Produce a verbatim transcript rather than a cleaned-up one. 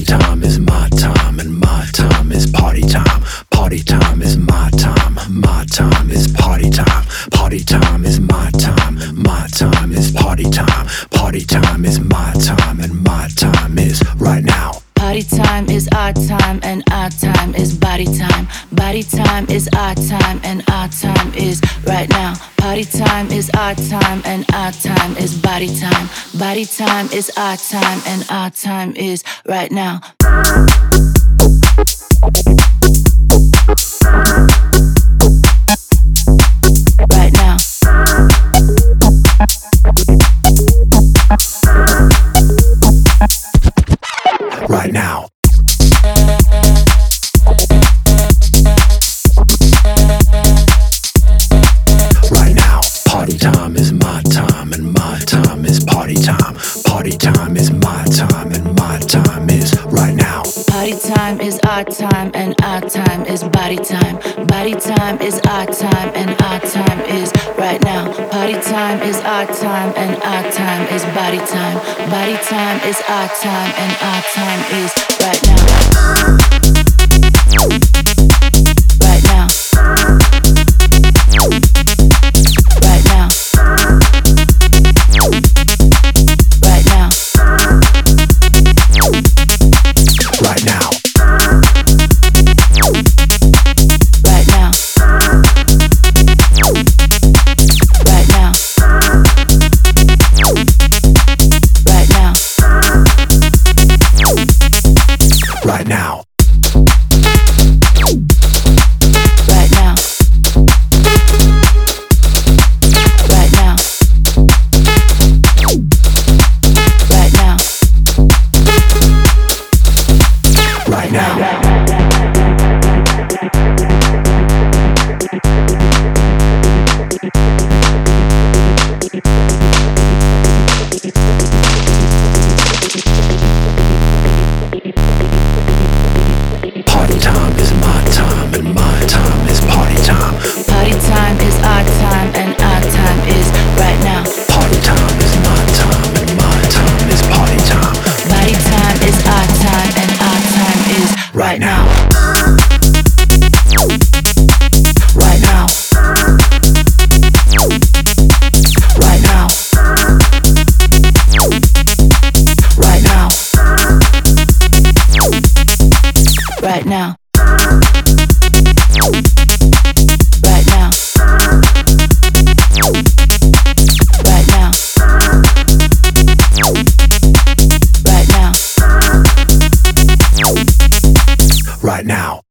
time is my time, and my time is party time. Party time is my time, my time is party time. Party time is my time, my time is party time. Party time is my time, and my time is right now. Party time is our time and our time is body time. Body time is our time and our time is right now. Party time is our time and our time is body time. Body time is our time and our time is right now. Right now. Right now. Right now. Party time is my time, and my time is party time. Party time is my time, and my time is right now. Party time is our time and our time is body time. Body time is our time and our time is right now. Party time is our time and our time is body time. Body time is our time and our time is right now. Right now. Right now. Right now. Right now. Right now. Right now. Right now. Right now. Right now. Right now. Right now. Right now. Party time is my time, and my time is party time. Party time is our time and our time is right now. Party time is my time, and my time is party time. Body time is our time and our time is right now. Right now. Right now. Right now. Right now. Right now. Right now. Right now. Right now.